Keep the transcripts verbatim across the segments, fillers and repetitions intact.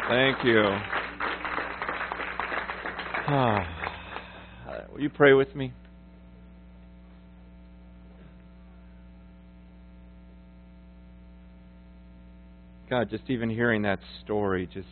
Thank you. Ah. Will you pray with me? God, just even hearing that story just,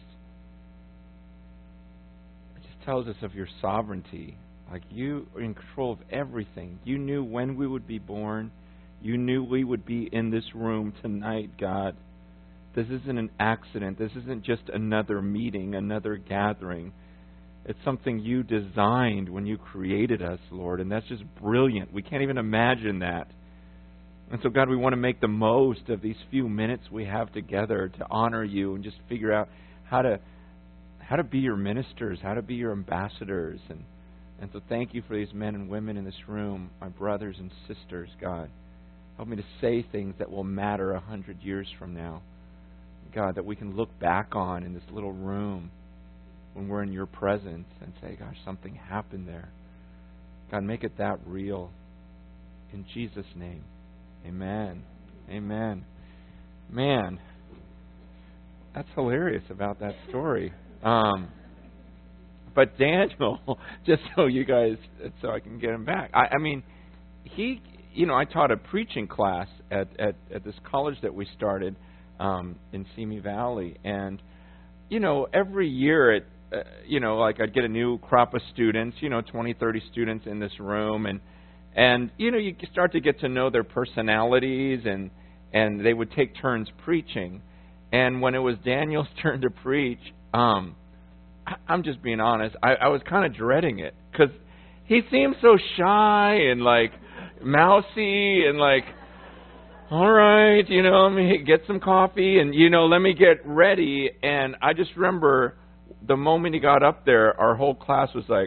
it just tells us of your sovereignty. Like you are in control of everything. You knew when we would be born. You knew we would be in this room tonight, God. This isn't an accident. This isn't just another meeting, another gathering. It's something you designed when you created us, Lord, and that's just brilliant. We can't even imagine that. And so, God, we want to make the most of these few minutes we have together to honor you and just figure out how to how to be your ministers, how to be your ambassadors. And, and so thank you for these men and women in this room, my brothers and sisters, God. Help me to say things that will matter a hundred years from now. God, that we can look back on in this little room when we're in your presence and say, gosh, something happened there. God, make it that real. In Jesus' name, amen. Amen. Man, that's hilarious about that story. Um, but Daniel, just so you guys, so I can get him back. I, I mean, he, you know, I taught a preaching class at, at, at this college that we started um, in Simi Valley. And, you know, every year, it, uh, you know, like I'd get a new crop of students, you know, twenty, thirty students in this room. And, and you know, you start to get to know their personalities, and, and they would take turns preaching. And when it was Daniel's turn to preach, um, I, I'm just being honest, I, I was kind of dreading it, because he seemed so shy and like mousy and like, all right, you know, let me get some coffee and, you know, let me get ready. And I just remember the moment he got up there, our whole class was like,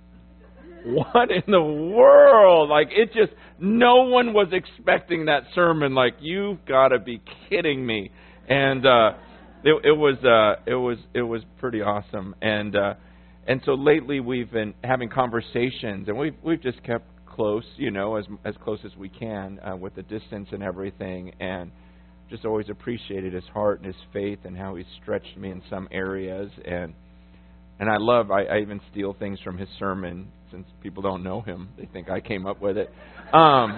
what in the world? Like, it just, no one was expecting that sermon. Like, you've got to be kidding me. And uh, it, it was, uh, it was, it was pretty awesome. And uh, and so lately we've been having conversations, and we've we've just kept close, you know, as as close as we can uh, with the distance and everything, and just always appreciated his heart and his faith and how he stretched me in some areas. And and I love, I, I even steal things from his sermon, since people don't know him. They think I came up with it. Um,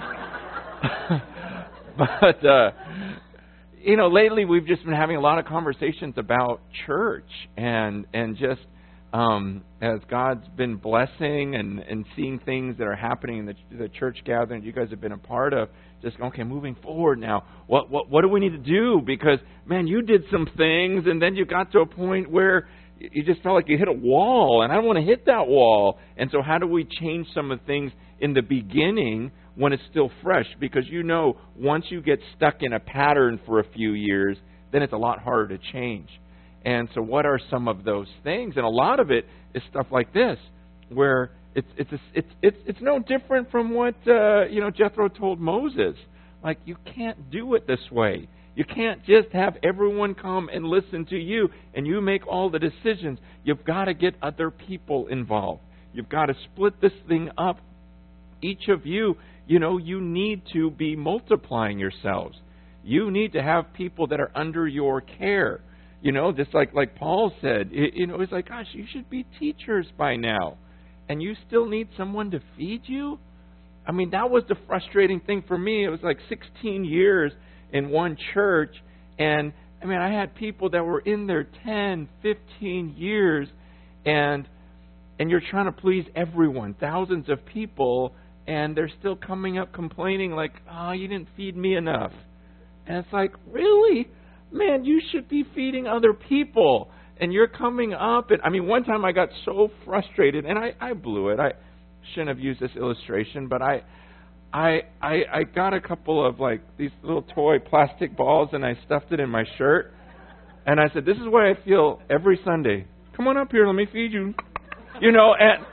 but, uh, you know, lately we've just been having a lot of conversations about church, and, and just um, as God's been blessing and, and seeing things that are happening in the, the church gathering you guys have been a part of, just, okay, moving forward now, what, what, what do we need to do? Because, man, you did some things, and then you got to a point where you just felt like you hit a wall, and I don't want to hit that wall. And so how do we change some of the things in the beginning when it's still fresh? Because, you know, once you get stuck in a pattern for a few years, then it's a lot harder to change. And so what are some of those things? And a lot of it is stuff like this, where it's it's a, it's it's it's no different from what uh, you know Jethro told Moses. Like, you can't do it this way. You can't just have everyone come and listen to you and you make all the decisions. You've got to get other people involved. You've got to split this thing up. Each of you, you know, you need to be multiplying yourselves. You need to have people that are under your care. You know, just like, like Paul said, it, you know, it's like, gosh, you should be teachers by now. And you still need someone to feed you? I mean, that was the frustrating thing for me. It was like sixteen years in one church, and I mean, I had people that were in there ten, fifteen years, and and you're trying to please everyone, thousands of people, and they're still coming up complaining like, oh, you didn't feed me enough. And it's like, really? Man, you should be feeding other people, and you're coming up, and I mean, one time I got so frustrated, and I, I blew it. I shouldn't have used this illustration, but I I, I I got a couple of like these little toy plastic balls, and I stuffed it in my shirt. And I said, this is what I feel every Sunday. Come on up here, let me feed you. You know, and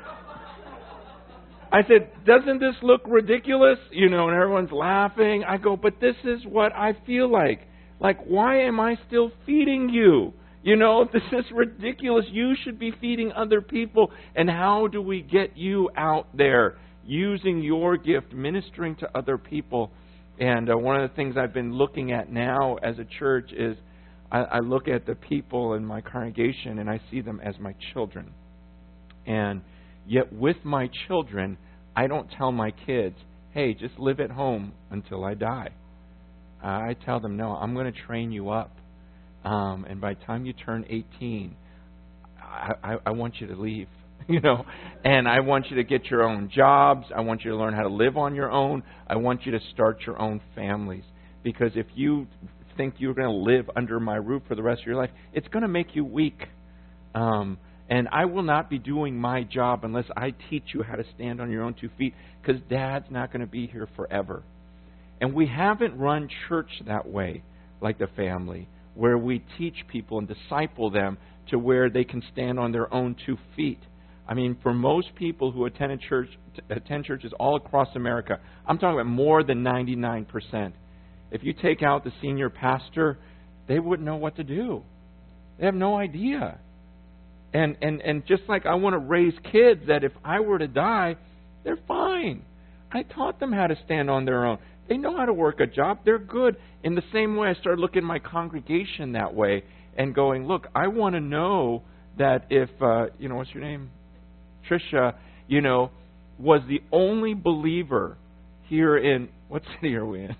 I said, doesn't this look ridiculous? You know, and everyone's laughing. I go, but this is what I feel like. Like, why am I still feeding you? You know, this is ridiculous. You should be feeding other people. And how do we get you out there? Using your gift, ministering to other people. And uh, one of the things I've been looking at now as a church is I, I look at the people in my congregation and I see them as my children. And yet with my children, I don't tell my kids, hey, just live at home until I die. Uh, I tell them, no, I'm going to train you up. Um, and by the time you turn eighteen, I, I, I want you to leave. You know, and I want you to get your own jobs. I want you to learn how to live on your own. I want you to start your own families. Because if you think you're going to live under my roof for the rest of your life, it's going to make you weak. Um, and I will not be doing my job unless I teach you how to stand on your own two feet, because Dad's not going to be here forever. And we haven't run church that way, like the family, where we teach people and disciple them to where they can stand on their own two feet. I mean, for most people who attend church, attend churches all across America, I'm talking about more than ninety-nine percent. If you take out the senior pastor, they wouldn't know what to do. They have no idea. And and and just like I want to raise kids that if I were to die, they're fine. I taught them how to stand on their own. They know how to work a job. They're good. In the same way, I started looking at my congregation that way and going, look, I want to know that if, uh, you know, what's your name? Tricia, you know, was the only believer here in, what city are we in?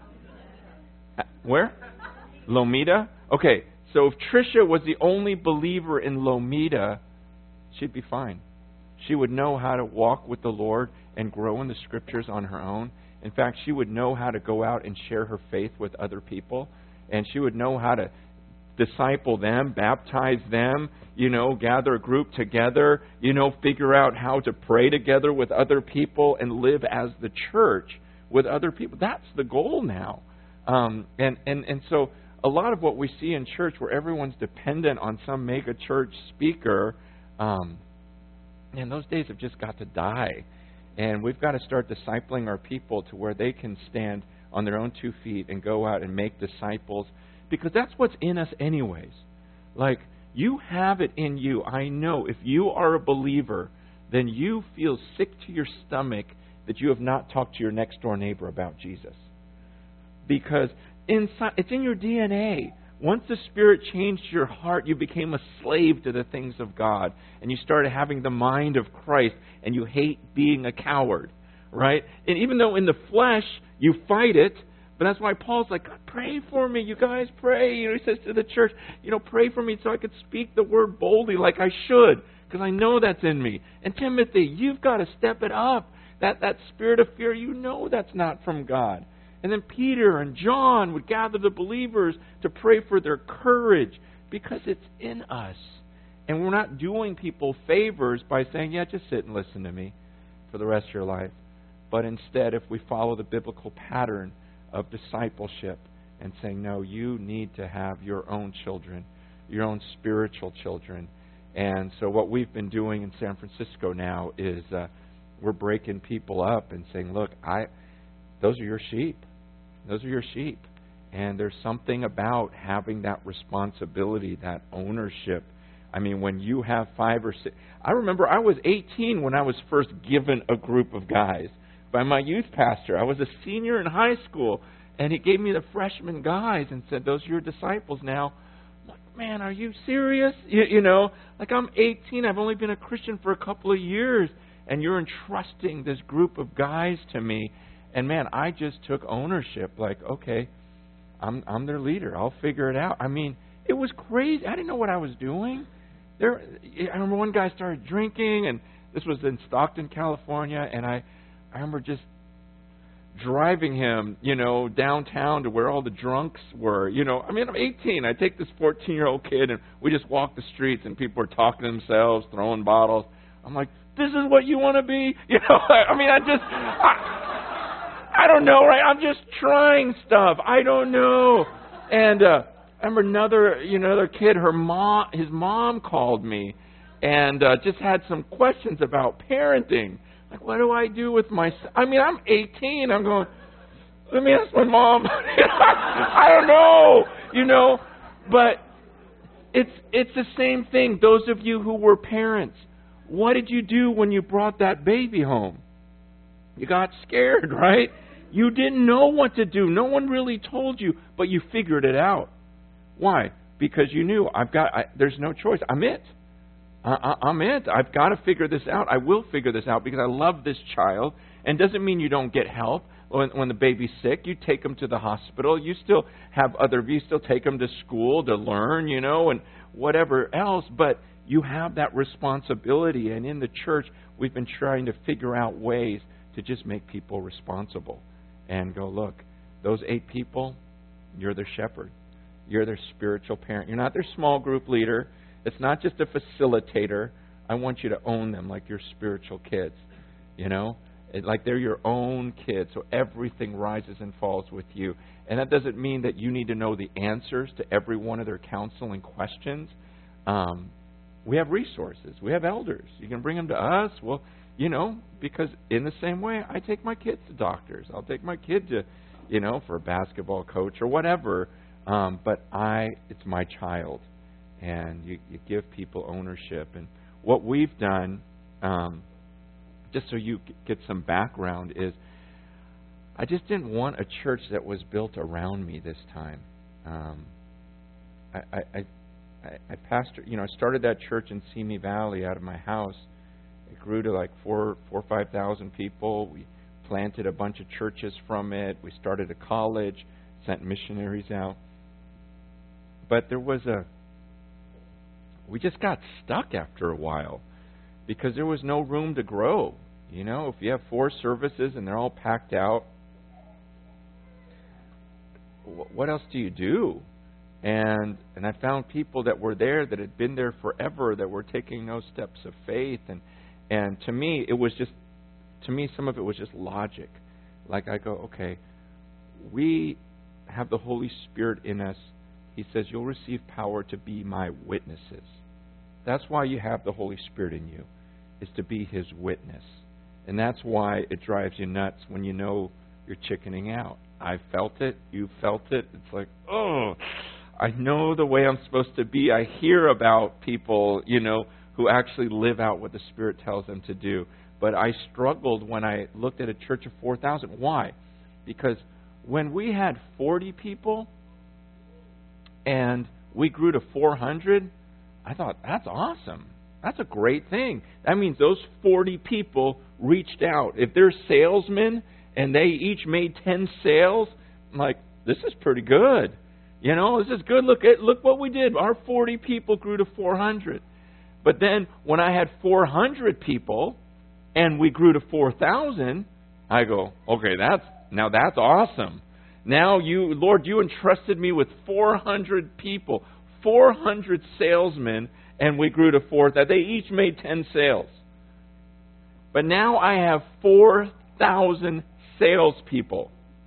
Where? Lomita? Okay, so if Tricia was the only believer in Lomita, she'd be fine. She would know how to walk with the Lord and grow in the Scriptures on her own. In fact, she would know how to go out and share her faith with other people. And she would know how to disciple them, baptize them, you know, gather a group together, you know, figure out how to pray together with other people and live as the church with other people. That's the goal now. Um, and, and, and so a lot of what we see in church where everyone's dependent on some mega church speaker, um, and those days have just got to die. And we've got to start discipling our people to where they can stand on their own two feet and go out and make disciples, because that's what's in us anyways. Like, you have it in you. I know if you are a believer, then you feel sick to your stomach that you have not talked to your next door neighbor about Jesus. Because inside, it's in your D N A. Once the Spirit changed your heart, you became a slave to the things of God. And you started having the mind of Christ. And you hate being a coward. Right? And even though in the flesh, you fight it. But that's why Paul's like, God, pray for me. You guys pray. You know, he says to the church, you know, pray for me so I could speak the word boldly like I should. Because I know that's in me. And Timothy, you've got to step it up. That, that spirit of fear, you know that's not from God. And then Peter and John would gather the believers to pray for their courage because it's in us. And we're not doing people favors by saying, yeah, just sit and listen to me for the rest of your life. But instead, if we follow the biblical pattern of discipleship and saying, no, you need to have your own children, your own spiritual children. And so what we've been doing in San Francisco now is uh, we're breaking people up and saying, look, I, those are your sheep. Those are your sheep. And there's something about having that responsibility, that ownership. I mean, when you have five or six... I remember I was eighteen when I was first given a group of guys by my youth pastor. I was a senior in high school, and he gave me the freshman guys and said, those are your disciples now. I'm like, man, are you serious? You, you know, like I'm eighteen. I've only been a Christian for a couple of years, and you're entrusting this group of guys to me. And man, I just took ownership. Like, okay, I'm I'm their leader. I'll figure it out. I mean, it was crazy. I didn't know what I was doing. There, I remember one guy started drinking, and this was in Stockton, California, and I, I remember just driving him, you know, downtown to where all the drunks were. You know, I mean, I'm eighteen. I take this fourteen-year-old kid, and we just walk the streets, and people are talking to themselves, throwing bottles. I'm like, this is what you want to be? You know, I mean, I just... I, I don't know, right? I'm just trying stuff. I don't know. And uh, I remember another, you know, another kid. Her mom, his mom called me, and uh, just had some questions about parenting. Like, what do I do with my? I mean, I'm eighteen. I'm going. Let me ask my mom. I don't know, you know. But it's it's the same thing. Those of you who were parents, what did you do when you brought that baby home? You got scared, right? You didn't know what to do. No one really told you, but you figured it out. Why? because you knew, I've got, I, there's no choice. I'm it. I, I, I'm it. I've got to figure this out. I will figure this out because I love this child. And doesn't mean you don't get help. When, when the baby's sick, you take them to the hospital. You still have other, you still take them to school to learn, you know, and whatever else. But you have that responsibility. And in the church, we've been trying to figure out ways to just make people responsible and go, look, those eight people, you're their shepherd. You're their spiritual parent. You're not their small group leader. It's not just a facilitator. I want you to own them like your spiritual kids, you know, it, like they're your own kids. So everything rises and falls with you. And that doesn't mean that you need to know the answers to every one of their counseling questions. Um, we have resources. We have elders. You can bring them to us. Well, you know, because in the same way, I take my kids to doctors. I'll take my kid to, you know, for a basketball coach or whatever. Um, but I, it's my child. And you, you give people ownership. And what we've done, um, just so you get some background, is I just didn't want a church that was built around me this time. Um, I, I, I, I pastor, you know, I started that church in Simi Valley out of my house. It grew to like four, four or five thousand people. We planted a bunch of churches from it. We started a college, sent missionaries out. But there was a, we just got stuck after a while because there was no room to grow. You know, if you have four services and they're all packed out, what else do you do? And and I found people that were there that had been there forever that were taking no steps of faith. And and to me, it was just, to me, some of it was just logic. Like I go, okay, we have the Holy Spirit in us. He says, you'll receive power to be my witnesses. That's why you have the Holy Spirit in you, is to be His witness. And that's why it drives you nuts when you know you're chickening out. I felt it. You felt it. It's like, oh, I know the way I'm supposed to be. I hear about people, you know, who actually live out what the Spirit tells them to do. But I struggled when I looked at a church of four thousand. Why? Because when we had forty people and we grew to four hundred, I thought, that's awesome. That's a great thing. That means those forty people reached out. If they're salesmen and they each made ten sales, I'm like, this is pretty good. You know, this is good. Look at look what we did. Our forty people grew to four hundred. But then when I had four hundred people and we grew to four thousand, I go, okay, that's now that's awesome. Now you, Lord, you entrusted me with four hundred people, four hundred salesmen, and we grew to four thousand. They each made ten sales. But now I have four thousand salespeople.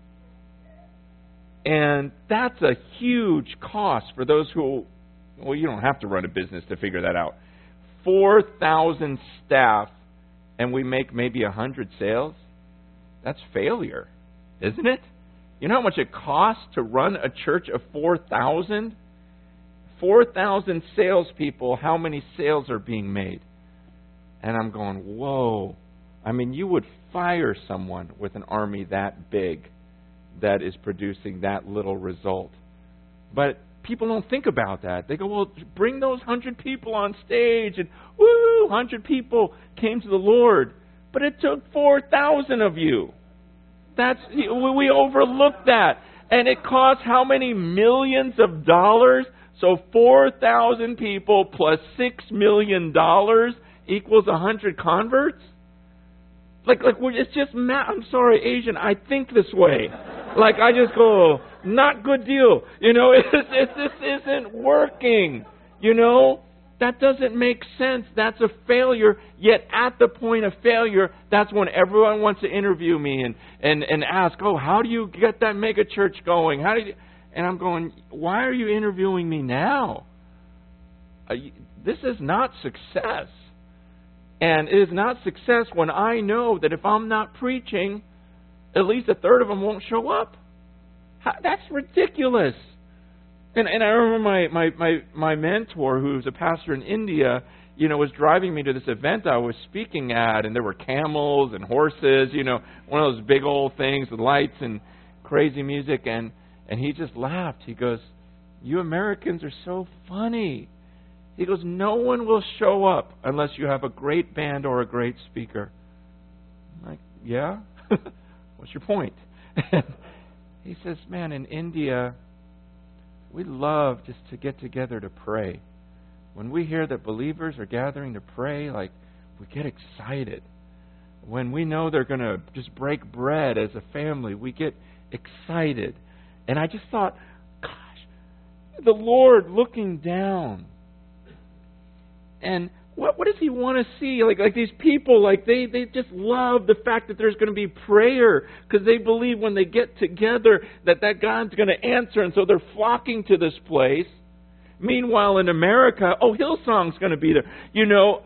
And that's a huge cost for those who, well, you don't have to run a business to figure that out. four thousand staff, and we make maybe one hundred sales? That's failure, isn't it? You know how much it costs to run a church of four thousand? four thousand salespeople, how many sales are being made? And I'm going, whoa. I mean, you would fire someone with an army that big that is producing that little result. But people don't think about that. They go, well, bring those one hundred people on stage, and woo, one hundred people came to the Lord. But it took four thousand of you. That's we overlooked that. And it cost how many millions of dollars? So four thousand people plus six million dollars equals one hundred converts? Like, like it's just math. I'm sorry, Asian, I think this way. Like, I just go, not good deal. You know, it's, it's, this isn't working. You know, that doesn't make sense. That's a failure. Yet at the point of failure, that's when everyone wants to interview me and, and, and ask, oh, how do you get that mega church going? How do you... And I'm going, why are you interviewing me now? Uh, this is not success. And it is not success when I know that if I'm not preaching, at least a third of them won't show up. How, that's ridiculous. And and I remember my, my, my, my mentor, who was a pastor in India, you know, was driving me to this event I was speaking at, and there were camels and horses, you know, one of those big old things with lights and crazy music, and And he just laughed. He goes, You Americans are so funny. He goes, no one will show up unless you have a great band or a great speaker. I'm like, yeah? What's your point? He says, man, in India, we love just to get together to pray. When we hear that believers are gathering to pray, like, we get excited. When we know they're going to just break bread as a family, we get excited. And I just thought, gosh, the Lord looking down. And what what does He want to see? Like like these people, like they, they just love the fact that there's going to be prayer because they believe when they get together that, that God's going to answer. And so they're flocking to this place. Meanwhile, in America, oh, Hillsong's going to be there. You know,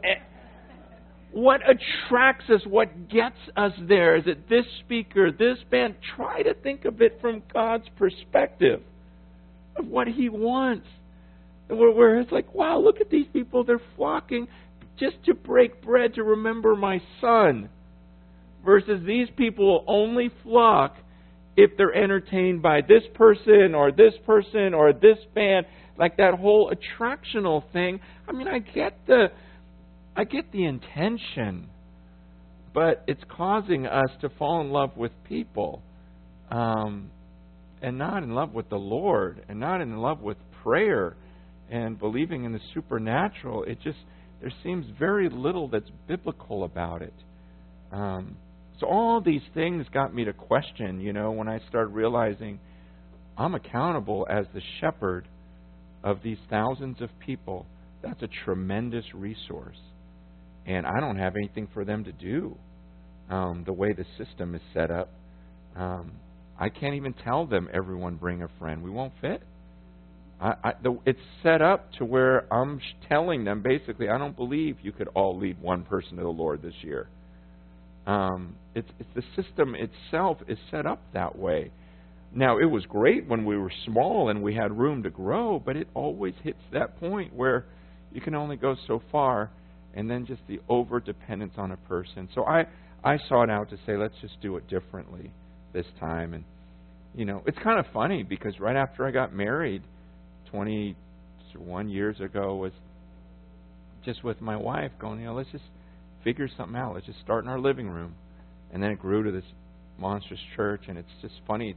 what attracts us, what gets us there is that this speaker, this band, try to think of it from God's perspective of what He wants. Where, where it's like, wow, look at these people. They're flocking just to break bread to remember my son. Versus these people only flock if they're entertained by this person or this person or this band. Like that whole attractional thing. I mean, I get the... I get the intention, but it's causing us to fall in love with people um, and not in love with the Lord and not in love with prayer and believing in the supernatural. It just, there seems very little that's biblical about it. Um, so all these things got me to question, you know, when I started realizing I'm accountable as the shepherd of these thousands of people. That's a tremendous resource. And I don't have anything for them to do. Um, the way the system is set up, um, I can't even tell them, everyone bring a friend. We won't fit. I, I, the, it's set up to where I'm telling them, basically, I don't believe you could all lead one person to the Lord this year. Um, it's, it's the system itself is set up that way. Now, it was great when we were small and we had room to grow, but it always hits that point where you can only go so far. And then just the over-dependence on a person. So I, I sought out to say, let's just do it differently this time. And, you know, it's kind of funny because right after I got married twenty-one years ago was just with my wife going, you know, let's just figure something out. Let's just start in our living room. And then it grew to this monstrous church. And it's just funny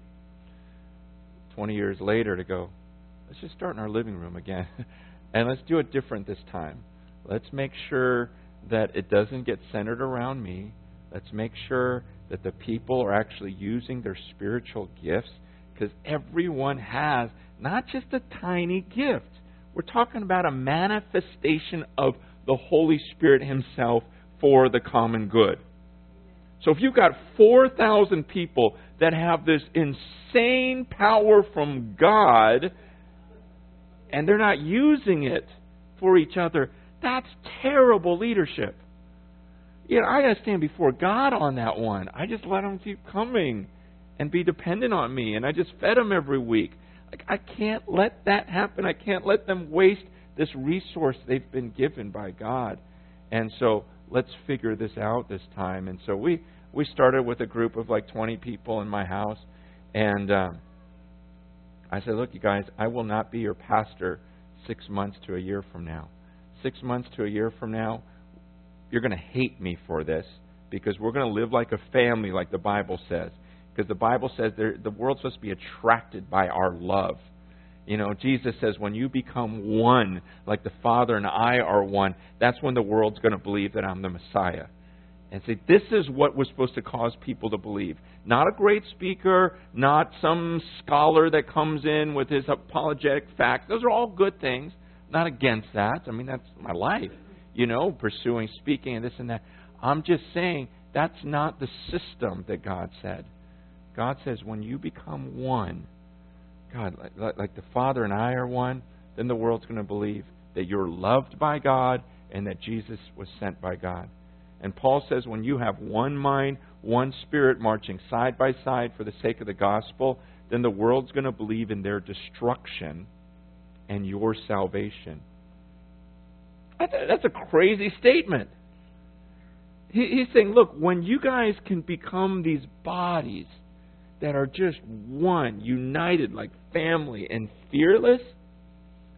twenty years later to go, let's just start in our living room again. And let's do it different this time. Let's make sure that it doesn't get centered around me. Let's make sure that the people are actually using their spiritual gifts, because everyone has not just a tiny gift. We're talking about a manifestation of the Holy Spirit Himself for the common good. So if you've got four thousand people that have this insane power from God, and they're not using it for each other, that's terrible leadership. You know, I got to stand before God on that one. I just let them keep coming and be dependent on me, and I just fed them every week. Like, I can't let that happen. I can't let them waste this resource they've been given by God. And so let's figure this out this time. And so we, we started with a group of like twenty people in my house, and uh, I said, look, you guys, I will not be your pastor six months to a year from now. Six months to a year from now, you're going to hate me for this because we're going to live like a family, like the Bible says. Because the Bible says the world's supposed to be attracted by our love. You know, Jesus says when you become one, like the Father and I are one, that's when the world's going to believe that I'm the Messiah. And see, this is what was supposed to cause people to believe. Not a great speaker, not some scholar that comes in with his apologetic facts. Those are all good things. Not against that. I mean, that's my life, you know, pursuing speaking and this and that. I'm just saying that's not the system that God said. God says when you become one, God, like, like the Father and I are one, then the world's going to believe that you're loved by God and that Jesus was sent by God. And Paul says when you have one mind, one spirit marching side by side for the sake of the gospel, then the world's going to believe in their destruction and your salvation. That's a crazy statement. He's saying, look, when you guys can become these bodies that are just one, united like family and fearless,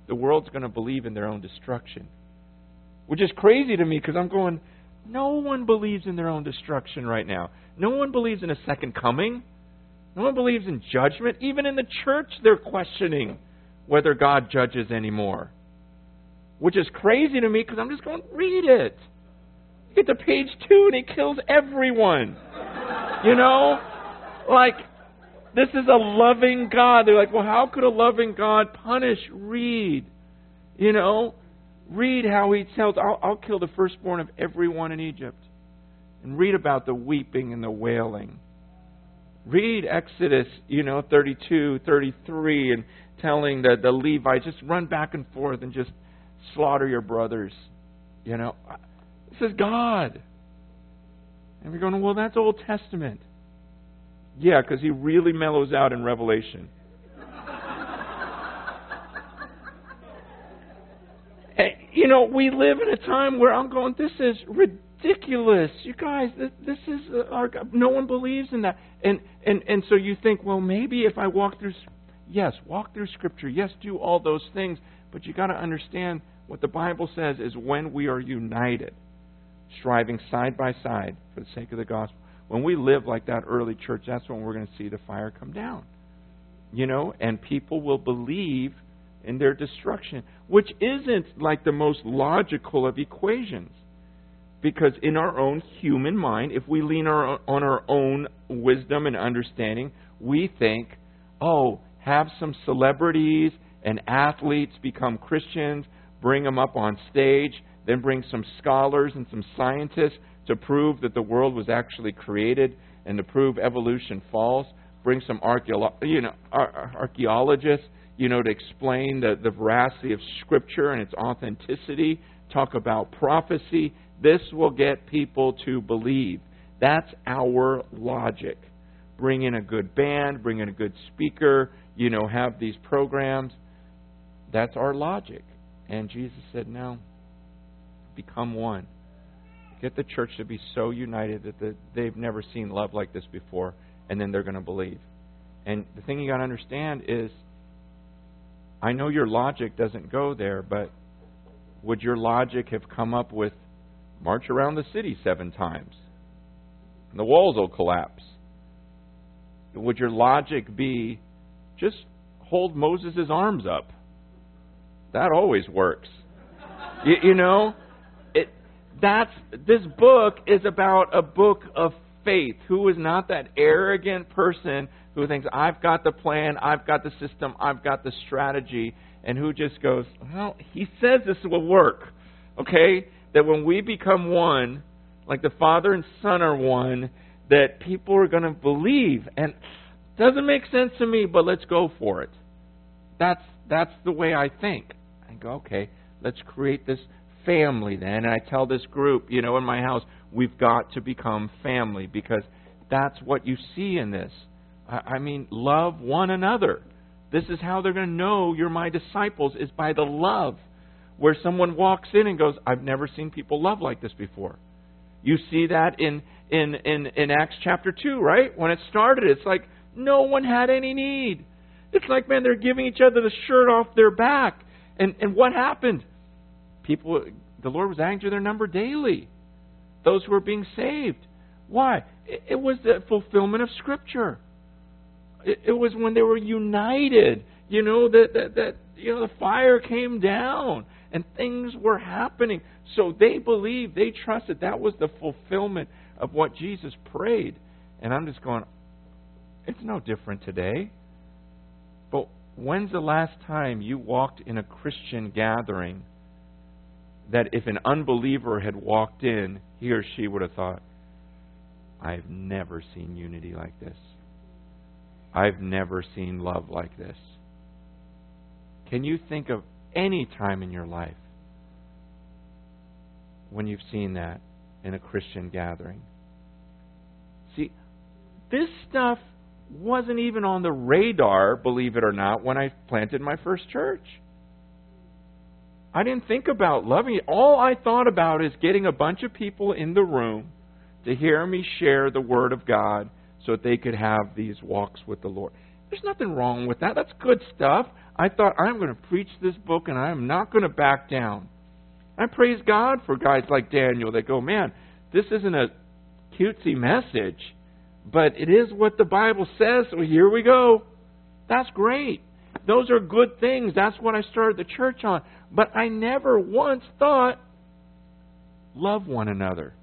the world's going to believe in their own destruction. Which is crazy to me because I'm going, no one believes in their own destruction right now. No one believes in a second coming. No one believes in judgment. Even in the church, they're questioning whether God judges anymore. Which is crazy to me because I'm just going, read it. You get to page two and He kills everyone. You know? Like, this is a loving God. They're like, well, how could a loving God punish? Read. You know? Read how He tells, I'll, I'll kill the firstborn of everyone in Egypt. And read about the weeping and the wailing. Read Exodus, you know, thirty-two, thirty-three, and telling the, the Levites, just run back and forth and just slaughter your brothers. You know, this is God. And we're going, well, that's Old Testament. Yeah, because He really mellows out in Revelation. And, you know, we live in a time where I'm going, this is ridiculous. You guys, this, this is, uh, our, no one believes in that. And, and, and so you think, well, maybe if I walk through, yes, walk through Scripture. Yes, do all those things. But you got to understand what the Bible says is when we are united, striving side by side for the sake of the gospel. When we live like that early church, that's when we're going to see the fire come down. You know, and people will believe in their destruction, which isn't like the most logical of equations. Because in our own human mind, if we lean our, on our own wisdom and understanding, we think, oh, have some celebrities and athletes become Christians, bring them up on stage, then bring some scholars and some scientists to prove that the world was actually created and to prove evolution false, bring some archeolo- you know, ar- archaeologists, you know, to explain the, the veracity of Scripture and its authenticity, talk about prophecy. This will get people to believe. That's our logic. Bring in a good band, bring in a good speaker, you know, have these programs. That's our logic. And Jesus said, no, become one. Get the church to be so united that the, they've never seen love like this before, and then they're going to believe. And the thing you got to understand is, I know your logic doesn't go there, but would your logic have come up with march around the city seven times and the walls will collapse? Would your logic be just hold Moses' arms up? That always works. You, you know, it. That's this book is about a book of faith. Who is not that arrogant person who thinks, I've got the plan, I've got the system, I've got the strategy, and who just goes, well, He says this will work. Okay? That when we become one, like the Father and Son are one, that people are going to believe. And it doesn't make sense to me, but let's go for it. That's that's the way I think. I go, okay, let's create this family then. And I tell this group, you know, in my house, we've got to become family because that's what you see in this. I mean, love one another. This is how they're going to know you're my disciples, is by the love. Where someone walks in and goes, I've never seen people love like this before. You see that in, in, in, in Acts chapter two, right? When it started, it's like no one had any need. It's like, man, they're giving each other the shirt off their back. And, and what happened? People, the Lord was adding to their number daily. Those who were being saved. Why? It, it was the fulfillment of Scripture. It was when they were united, you know, that, that, that you know, the fire came down and things were happening. So they believed, they trusted. That was the fulfillment of what Jesus prayed. And I'm just going, it's no different today. But when's the last time you walked in a Christian gathering that if an unbeliever had walked in, he or she would have thought, I've never seen unity like this. I've never seen love like this. Can you think of any time in your life when you've seen that in a Christian gathering? See, this stuff wasn't even on the radar, believe it or not, when I planted my first church. I didn't think about loving it. All I thought about is getting a bunch of people in the room to hear me share the Word of God so that they could have these walks with the Lord. There's nothing wrong with that. That's good stuff. I thought, I'm going to preach this book and I am not going to back down. I praise God for guys like Daniel that go, man, this isn't a cutesy message, but it is what the Bible says, so here we go. That's great. Those are good things. That's what I started the church on. But I never once thought, love one another.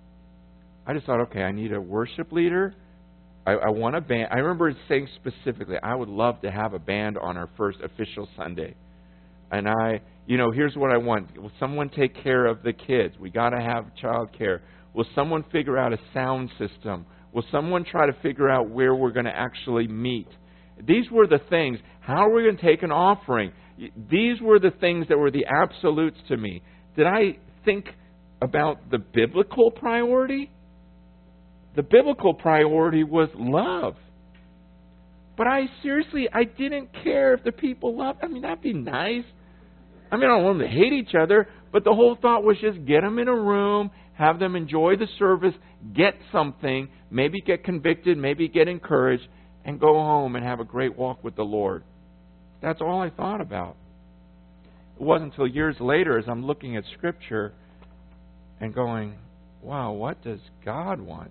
I just thought, okay, I need a worship leader. I, I want a band. I remember saying specifically, I would love to have a band on our first official Sunday. And I, you know, here's what I want. Will someone take care of the kids? We got to have child care. Will someone figure out a sound system? Will someone try to figure out where we're going to actually meet? These were the things. How are we going to take an offering? These were the things that were the absolutes to me. Did I think about the biblical priority? The biblical priority was love. But I seriously, I didn't care if the people loved. I mean, that'd be nice. I mean, I don't want them to hate each other, but the whole thought was just get them in a room, have them enjoy the service, get something, maybe get convicted, maybe get encouraged, and go home and have a great walk with the Lord. That's all I thought about. It wasn't until years later as I'm looking at Scripture and going, wow, what does God want?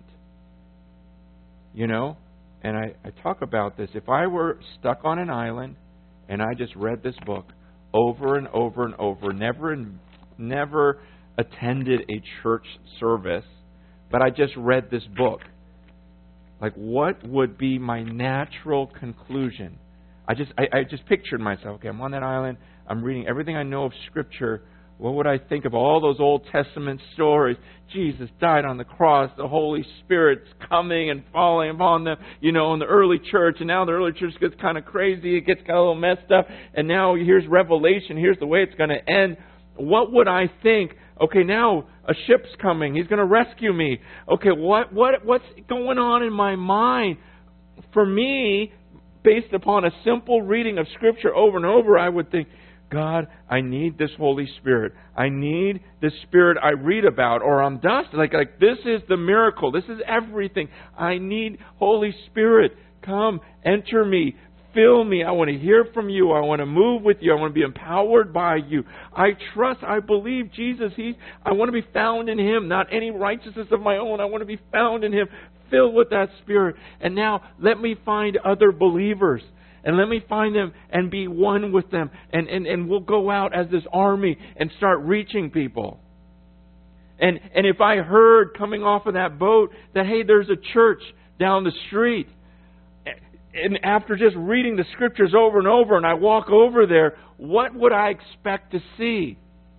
You know, and I, I talk about this. If I were stuck on an island and I just read this book over and over and over, never never attended a church service, but I just read this book, like what would be my natural conclusion? I just I, I just pictured myself, okay, I'm on that island, I'm reading everything I know of Scripture. What would I think of all those Old Testament stories? Jesus died on the cross. The Holy Spirit's coming and falling upon them, you know, in the early church. And now the early church gets kind of crazy. It gets kind of a little messed up. And now here's Revelation. Here's the way it's going to end. What would I think? Okay, now a ship's coming. He's going to rescue me. Okay, what what what's going on in my mind? For me, based upon a simple reading of Scripture over and over, I would think, God, I need this Holy Spirit. I need the Spirit I read about, or I'm dust. Like, like this is the miracle. This is everything. I need Holy Spirit. Come, enter me, fill me. I want to hear from you. I want to move with you. I want to be empowered by you. I trust, I believe Jesus. He, I want to be found in Him, not any righteousness of my own. I want to be found in Him, filled with that Spirit. And now let me find other believers. And let me find them and be one with them. And, and, and we'll go out as this army and start reaching people. And, and if I heard coming off of that boat that, hey, there's a church down the street. And after just reading the Scriptures over and over and I walk over there, what would I expect to see?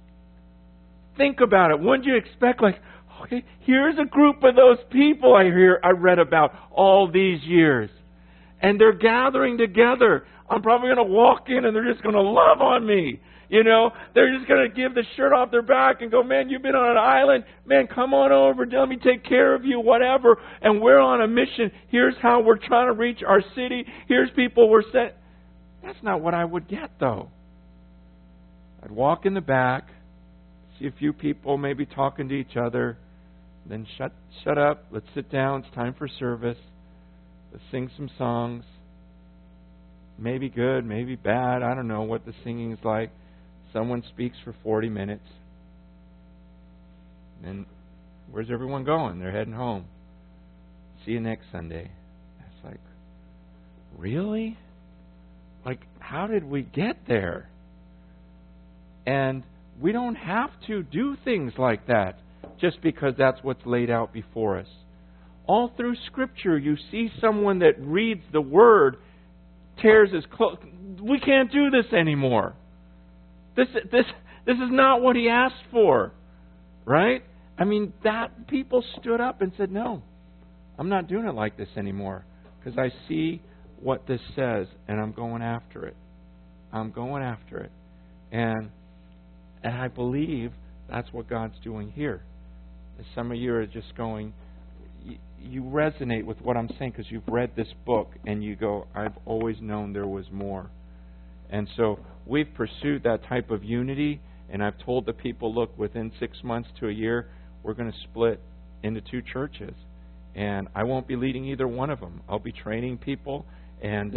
Think about it. Wouldn't you expect, like, okay, here's a group of those people I hear I read about all these years. And they're gathering together. I'm probably going to walk in and they're just going to love on me. You know, they're just going to give the shirt off their back and go, man, you've been on an island. Man, come on over. Let me take care of you, whatever. And we're on a mission. Here's how we're trying to reach our city. Here's people we're sent. That's not what I would get, though. I'd walk in the back, see a few people maybe talking to each other, then shut, shut up. Let's sit down. It's time for service. Let's sing some songs. Maybe good, maybe bad. I don't know what the singing's like. Someone speaks for forty minutes. And where's everyone going? They're heading home. See you next Sunday. It's like, really? Like, how did we get there? And we don't have to do things like that just because that's what's laid out before us. All through Scripture, you see someone that reads the Word, tears his clothes. We can't do this anymore. This, this, this is not what he asked for, right? I mean, that people stood up and said, no, I'm not doing it like this anymore because I see what this says and I'm going after it. I'm going after it. And, and I believe that's what God's doing here. As some of you are just going, you resonate with what I'm saying because you've read this book and you go, I've always known there was more. And so we've pursued that type of unity, and I've told the people, look, within six months to a year, we're going to split into two churches. And I won't be leading either one of them. I'll be training people, and uh,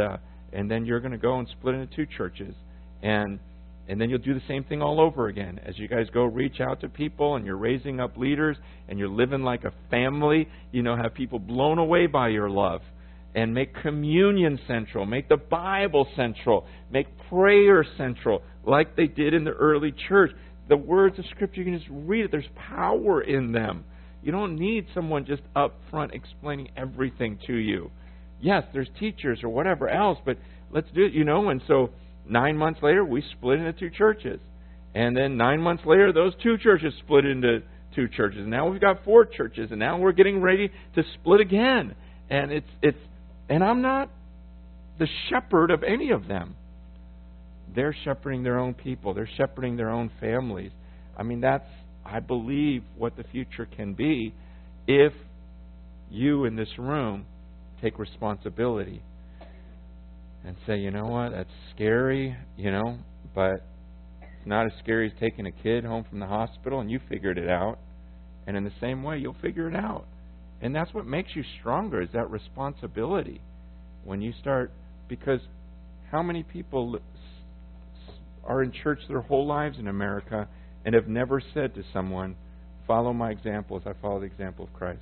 and then you're going to go and split into two churches. And and then you'll do the same thing all over again. As you guys go reach out to people and you're raising up leaders and you're living like a family, you know, have people blown away by your love. And make communion central, make the Bible central, make prayer central, like they did in the early church. The words of Scripture, you can just read it. There's power in them. You don't need someone just up front explaining everything to you. Yes, there's teachers or whatever else, but let's do it, you know. And so nine months later, we split into two churches. And then nine months later, those two churches split into two churches. And now we've got four churches, and now we're getting ready to split again. And it's it's and I'm not the shepherd of any of them. They're shepherding their own people. They're shepherding their own families. I mean, that's, I believe, what the future can be if you in this room take responsibility and say, you know what, that's scary, you know, but it's not as scary as taking a kid home from the hospital and you figured it out. And in the same way, you'll figure it out. And that's what makes you stronger, is that responsibility. When you start, because how many people are in church their whole lives in America and have never said to someone, follow my example as I follow the example of Christ?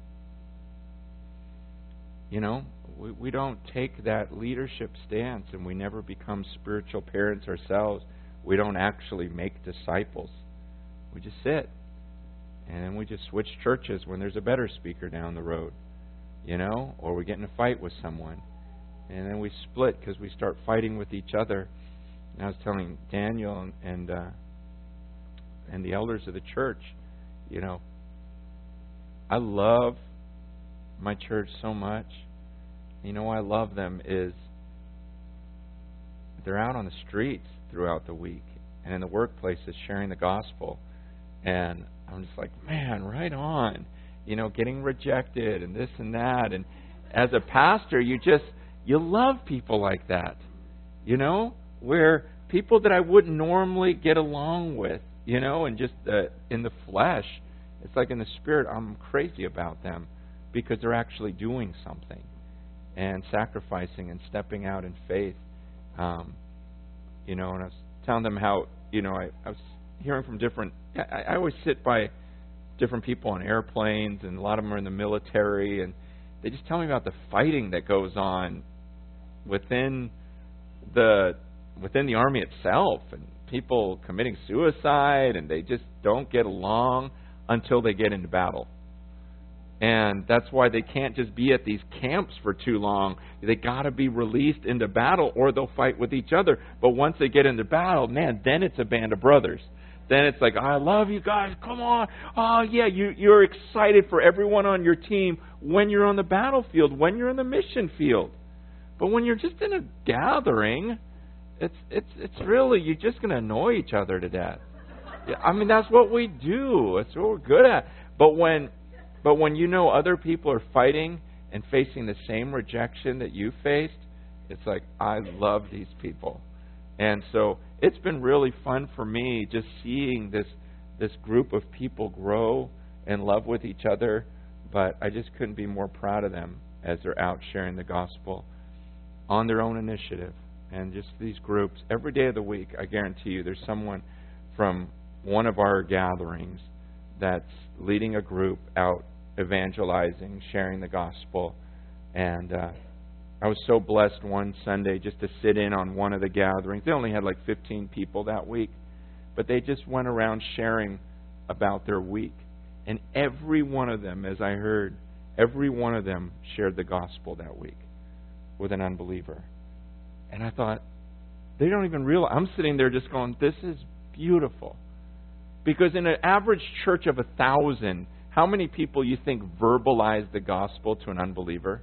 You know, we, we don't take that leadership stance, and we never become spiritual parents ourselves. We don't actually make disciples. We just sit. And then we just switch churches when there's a better speaker down the road, you know, or we get in a fight with someone. And then we split because we start fighting with each other. And I was telling Daniel and and, uh, and the elders of the church, you know, I love my church so much. You know why I love them is they're out on the streets throughout the week and in the workplaces sharing the gospel. And I'm just like, man, right on. You know, getting rejected and this and that. And as a pastor, you just, you love people like that. You know, where people that I wouldn't normally get along with, you know, and just uh, in the flesh, it's like in the spirit, I'm crazy about them because they're actually doing something and sacrificing and stepping out in faith. Um, you know, and I was telling them how, you know, I, I was hearing from different, I, I always sit by different people on airplanes, and a lot of them are in the military, and they just tell me about the fighting that goes on within the within the Army itself, and people committing suicide, and they just don't get along until they get into battle. And that's why they can't just be at these camps for too long. They got to be released into battle, or they'll fight with each other. But once they get into battle, man, then it's a band of brothers. Then it's like, I love you guys, come on. Oh, yeah, you, you're excited for everyone on your team when you're on the battlefield, when you're in the mission field. But when you're just in a gathering, it's it's it's really, you're just going to annoy each other to death. I mean, that's what we do. That's what we're good at. But when, but when you know other people are fighting and facing the same rejection that you faced, it's like, I love these people. And so it's been really fun for me just seeing this this group of people grow and love with each other. But I just couldn't be more proud of them as they're out sharing the gospel on their own initiative. And just these groups, every day of the week, I guarantee you, there's someone from one of our gatherings that's leading a group out evangelizing, sharing the gospel. And uh I was so blessed one Sunday just to sit in on one of the gatherings. They only had like fifteen people that week, but they just went around sharing about their week. And every one of them, as I heard, every one of them shared the gospel that week with an unbeliever. And I thought, they don't even realize. I'm sitting there just going, this is beautiful. Because in an average church of a thousand, how many people you think verbalize the gospel to an unbeliever?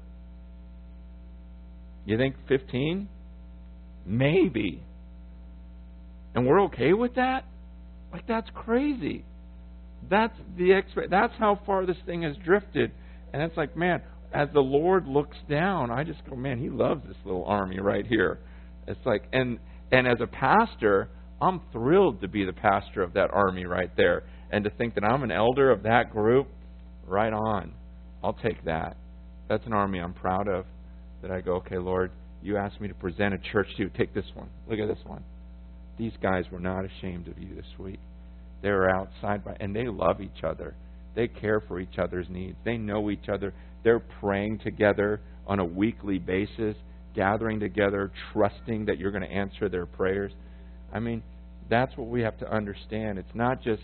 You think fifteen? Maybe. And we're okay with that? Like, that's crazy. That's the exp- That's how far this thing has drifted. And it's like, man, as the Lord looks down, I just go, man, He loves this little army right here. It's like, and and as a pastor, I'm thrilled to be the pastor of that army right there. And to think that I'm an elder of that group, right on. I'll take that. That's an army I'm proud of. That I go, okay, Lord, you asked me to present a church to. Take this one. Look at this one. These guys were not ashamed of you this week. They were out side by, and they love each other. They care for each other's needs. They know each other. They're praying together on a weekly basis, gathering together, trusting that you're going to answer their prayers. I mean, that's what we have to understand. It's not just,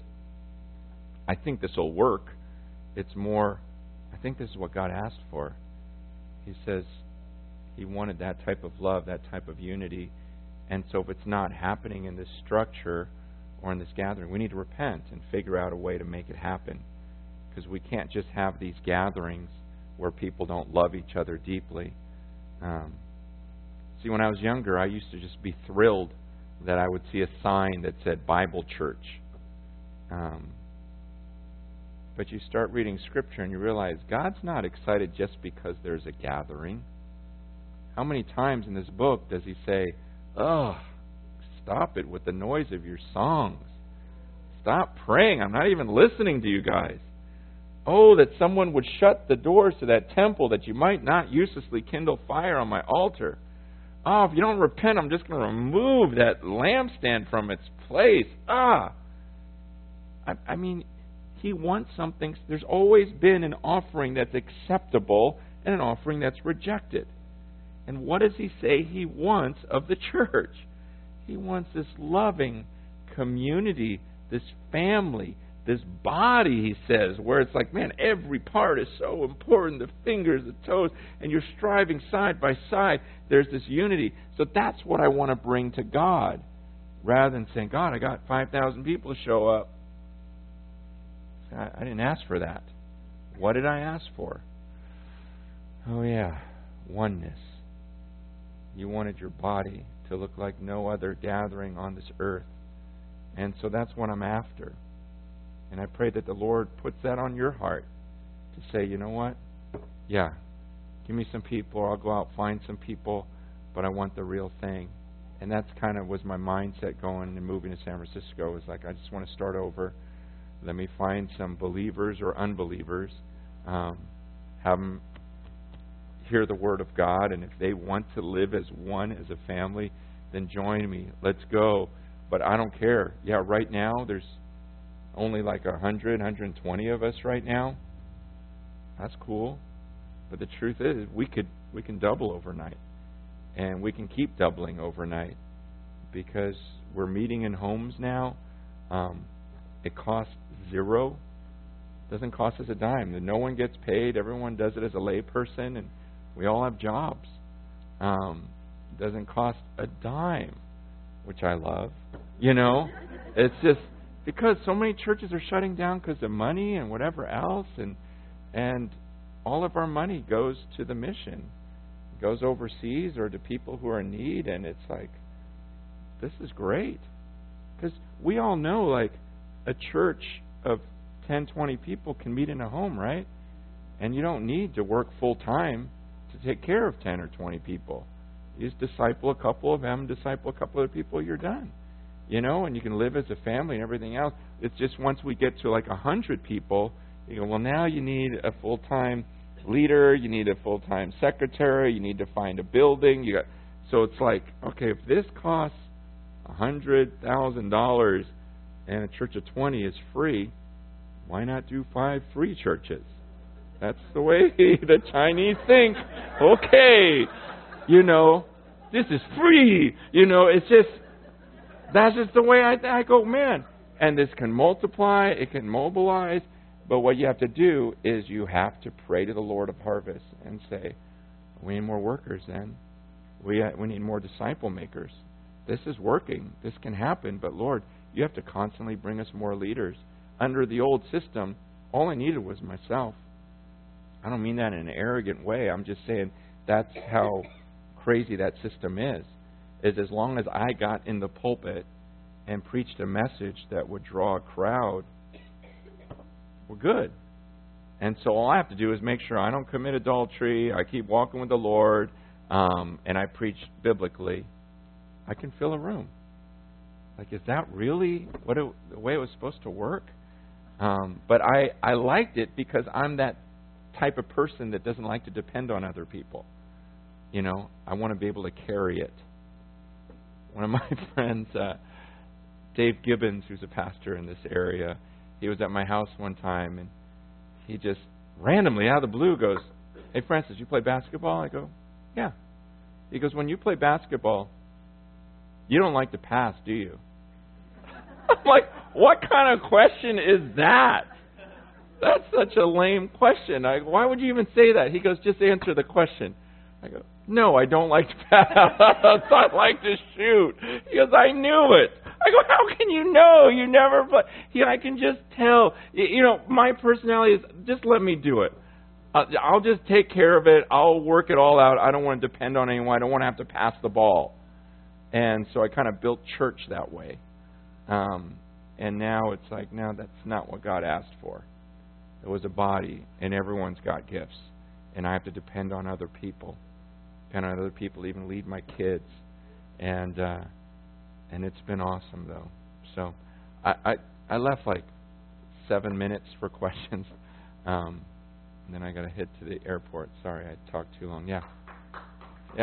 I think this will work. It's more, I think this is what God asked for. He says He wanted that type of love, that type of unity. And so if it's not happening in this structure or in this gathering, we need to repent and figure out a way to make it happen. Because we can't just have these gatherings where people don't love each other deeply. Um, see, when I was younger, I used to just be thrilled that I would see a sign that said Bible Church. Um, but you start reading Scripture and you realize God's not excited just because there's a gathering. How many times in this book does He say, oh, stop it with the noise of your songs. Stop praying. I'm not even listening to you guys. Oh, that someone would shut the doors to that temple that you might not uselessly kindle fire on my altar. Oh, if you don't repent, I'm just going to remove that lampstand from its place. Ah! I, I mean, He wants something. There's always been an offering that's acceptable and an offering that's rejected. And what does He say He wants of the church? He wants this loving community, this family, this body, He says, where it's like, man, every part is so important, the fingers, the toes, and you're striving side by side. There's this unity. So that's what I want to bring to God, rather than saying, God, I got five thousand people to show up. I, I didn't ask for that. What did I ask for? Oh, yeah, oneness. You wanted your body to look like no other gathering on this earth. And so that's what I'm after. And I pray that the Lord puts that on your heart to say, you know what? Yeah, give me some people. I'll go out, find some people, but I want the real thing. And that's kind of was my mindset going and moving to San Francisco. Was like, I just want to start over. Let me find some believers or unbelievers. Um, have them hear the Word of God, and if they want to live as one, as a family, then join me. Let's go. But I don't care. Yeah, right now there's only like one hundred, one hundred twenty of us right now. That's cool. But the truth is, we could we can double overnight. And we can keep doubling overnight because we're meeting in homes now. Um, it costs zero. It doesn't cost us a dime. No one gets paid. Everyone does it as a lay person, and we all have jobs. Um, it doesn't cost a dime, which I love. You know, it's just because so many churches are shutting down because of money and whatever else, and and all of our money goes to the mission. It goes overseas or to people who are in need, and it's like, this is great. Because we all know, like, a church of ten, twenty people can meet in a home, right? And you don't need to work full time to take care of ten or twenty people. You just disciple a couple of them, disciple a couple of people, you're done. You know, and you can live as a family and everything else. It's just once we get to like a hundred people, you go, well, now you need a full-time leader, you need a full-time secretary, you need to find a building. You got, so it's like, okay, if this costs a hundred thousand dollars and a church of twenty is free, why not do five free churches? That's the way the Chinese think. Okay, you know, this is free. You know, it's just, that's just the way I, I go, man. And this can multiply, it can mobilize, but what you have to do is you have to pray to the Lord of harvest and say, we need more workers then. We, we need more disciple makers. This is working. This can happen, but Lord, you have to constantly bring us more leaders. Under the old system, all I needed was myself. I don't mean that in an arrogant way. I'm just saying that's how crazy that system is. Is as long as I got in the pulpit and preached a message that would draw a crowd, we're good. And so all I have to do is make sure I don't commit adultery, I keep walking with the Lord, um, and I preach biblically. I can fill a room. Like, is that really what it, the way it was supposed to work? Um, but I, I liked it because I'm that type of person that doesn't like to depend on other people. you know, I want to be able to carry it. One of my friends, uh, Dave Gibbons, who's a pastor in this area, he was at my house one time, and he just randomly, out of the blue, goes, "Hey, Francis, you play basketball?" I go, "Yeah." He goes, "When you play basketball, you don't like to pass, do you?" I'm like, what kind of question is that? That's such a lame question. I, why would you even say that? He goes, "Just answer the question." I go, "No, I don't like to pass. I like to shoot." He goes, "I knew it." I go, "How can you know? You never play." He, I can just tell. You know, my personality is, just let me do it. I'll just take care of it. I'll work it all out. I don't want to depend on anyone. I don't want to have to pass the ball. And so I kind of built church that way. Um, and now it's like, no, that's not what God asked for. It was a body, and everyone's got gifts. And I have to depend on other people. Depend on other people to even lead my kids. And uh, and it's been awesome, though. So I, I, I left like seven minutes for questions. Um, and then I got to head to the airport. Sorry, I talked too long. Yeah. Yeah.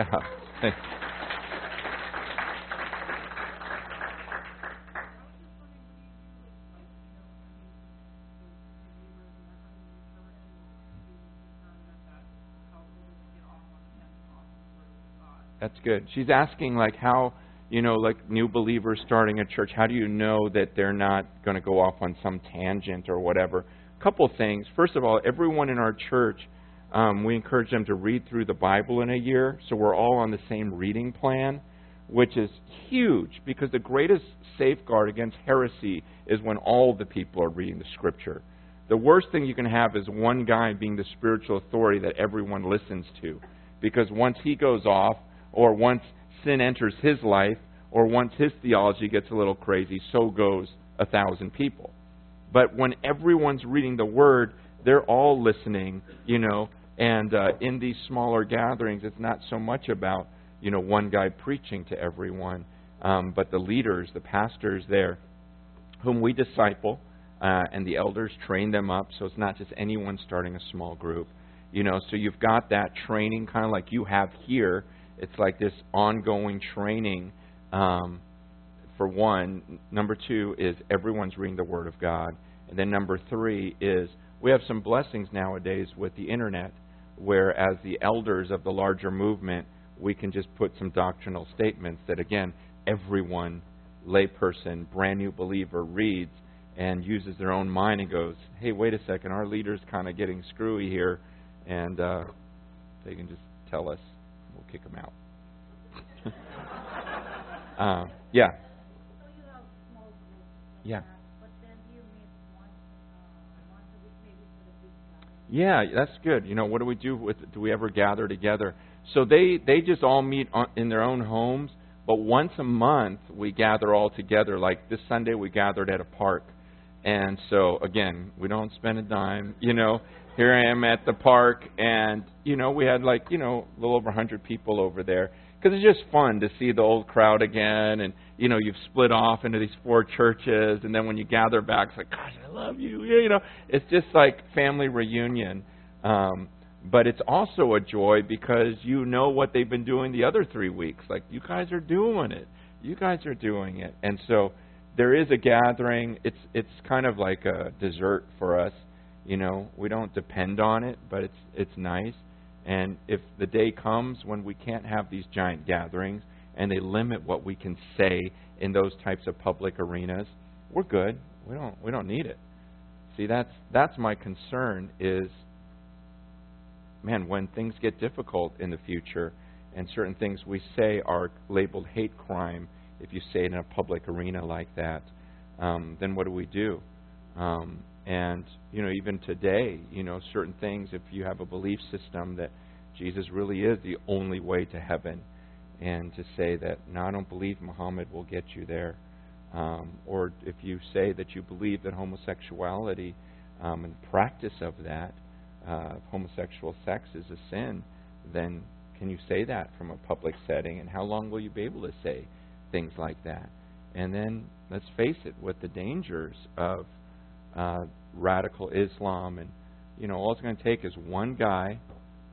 That's good. She's asking, like, how, you know, like new believers starting a church, how do you know that they're not going to go off on some tangent or whatever? A couple things. First of all, everyone in our church, um, we encourage them to read through the Bible in a year, so we're all on the same reading plan, which is huge, because the greatest safeguard against heresy is when all the people are reading the Scripture. The worst thing you can have is one guy being the spiritual authority that everyone listens to, because once he goes off, or once sin enters his life, or once his theology gets a little crazy, so goes a thousand people. But when everyone's reading the Word, they're all listening, you know, and uh, in these smaller gatherings, it's not so much about, you know, one guy preaching to everyone, um, but the leaders, the pastors there, whom we disciple, uh, and the elders train them up, so it's not just anyone starting a small group. You know, so you've got that training kind of like you have here. It's like this ongoing training, um, for one. Number two is everyone's reading the Word of God. And then number three is we have some blessings nowadays with the Internet, where as the elders of the larger movement, we can just put some doctrinal statements that, again, everyone, layperson, brand new believer, reads and uses their own mind and goes, "Hey, wait a second, our leader's kind of getting screwy here," and uh, they can just tell us. We'll kick them out. uh, yeah. So you have small groups. Yeah. But then you meet once, uh, once a week, maybe for the big Yeah, gathering. that's good. You know, what do we do with? Do we ever gather together? So they they just all meet on, in their own homes. But once a month we gather all together. Like this Sunday we gathered at a park, and so again we don't spend a dime. You know. Here I am at the park, and, you know, we had like, you know, a little over one hundred people over there. Because it's just fun to see the old crowd again, and, you know, you've split off into these four churches, and then when you gather back, it's like, "Gosh, I love you." You know, it's just like family reunion. Um, but it's also a joy because you know what they've been doing the other three weeks. Like, you guys are doing it. You guys are doing it. And so there is a gathering. It's it's kind of like a dessert for us. You know, we don't depend on it, but it's it's nice. And if the day comes when we can't have these giant gatherings and they limit what we can say in those types of public arenas, we're good. We don't we don't need it. See, that's that's my concern is, man, when things get difficult in the future and certain things we say are labeled hate crime, if you say it in a public arena like that, um, then what do we do? Um, And, you know, even today, you know, certain things, if you have a belief system that Jesus really is the only way to heaven, and to say that, no, I don't believe Muhammad will get you there. Um, or if you say that you believe that homosexuality um, and practice of that, uh, homosexual sex is a sin, then can you say that from a public setting? And how long will you be able to say things like that? And then, let's face it, with the dangers of Uh, radical Islam, and you know, all it's going to take is one guy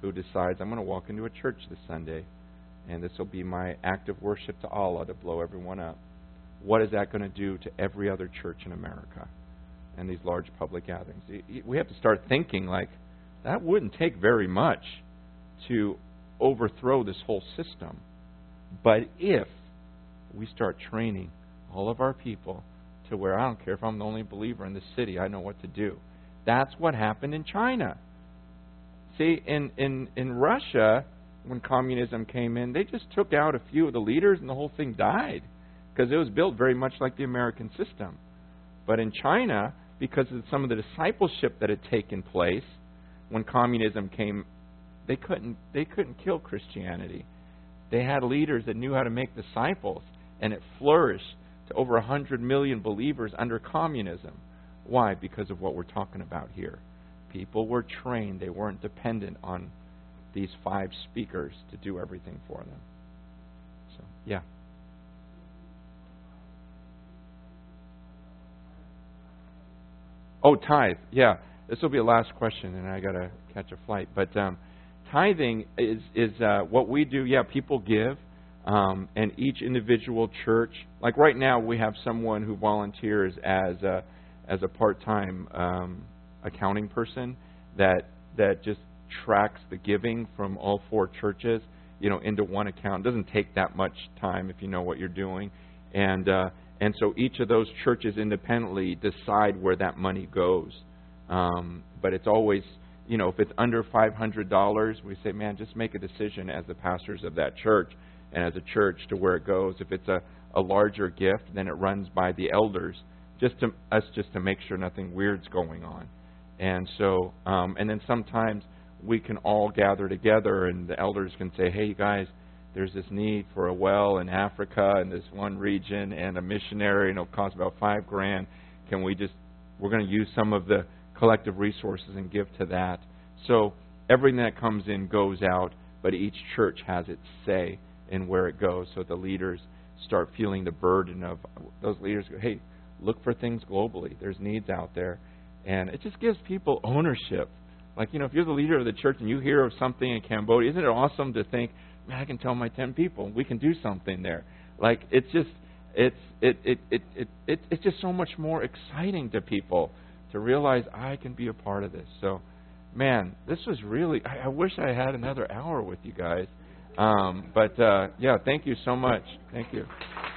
who decides, I'm going to walk into a church this Sunday, and this will be my act of worship to Allah to blow everyone up. What is that going to do to every other church in America and these large public gatherings? We have to start thinking like, that wouldn't take very much to overthrow this whole system. But if we start training all of our people to where, I don't care if I'm the only believer in the city, I know what to do. That's what happened in China. See, in, in, in Russia, when communism came in, they just took out a few of the leaders and the whole thing died. Because it was built very much like the American system. But in China, because of some of the discipleship that had taken place when communism came, they couldn't they couldn't kill Christianity. They had leaders that knew how to make disciples, and it flourished to over one hundred million believers under communism. Why? Because of what we're talking about here. People were trained. They weren't dependent on these five speakers to do everything for them. So, yeah. Oh, tithe. Yeah, this will be the last question, and I got to catch a flight. But um, tithing is is uh, what we do. Yeah, people give, um, and each individual church. Like right now, we have someone who volunteers as a as a part-time um, accounting person that that just tracks the giving from all four churches, you know, into one account. It doesn't take that much time if you know what you're doing, and. Uh, And so each of those churches independently decide where that money goes. Um, but it's always, you know, if it's under five hundred dollars, we say, man, just make a decision as the pastors of that church and as a church to where it goes. If it's a, a larger gift, then it runs by the elders, just to us just to make sure nothing weird's going on. And so, um, and then sometimes we can all gather together and the elders can say, hey, you guys, there's this need for a well in Africa in this one region and a missionary, and it'll cost about five grand. Can we just, we're going to use some of the collective resources and give to that. So everything that comes in goes out, but each church has its say in where it goes. So the leaders start feeling the burden of, those leaders go, hey, look for things globally. There's needs out there. And it just gives people ownership. Like, you know, if you're the leader of the church and you hear of something in Cambodia, isn't it awesome to think, man, I can tell my ten people, we can do something there. Like, it's just, it's it it it it, it it's just so much more exciting to people to realize I can be a part of this. So, man, this was really, I, I wish I had another hour with you guys. Um, but, uh, yeah, thank you so much. Thank you.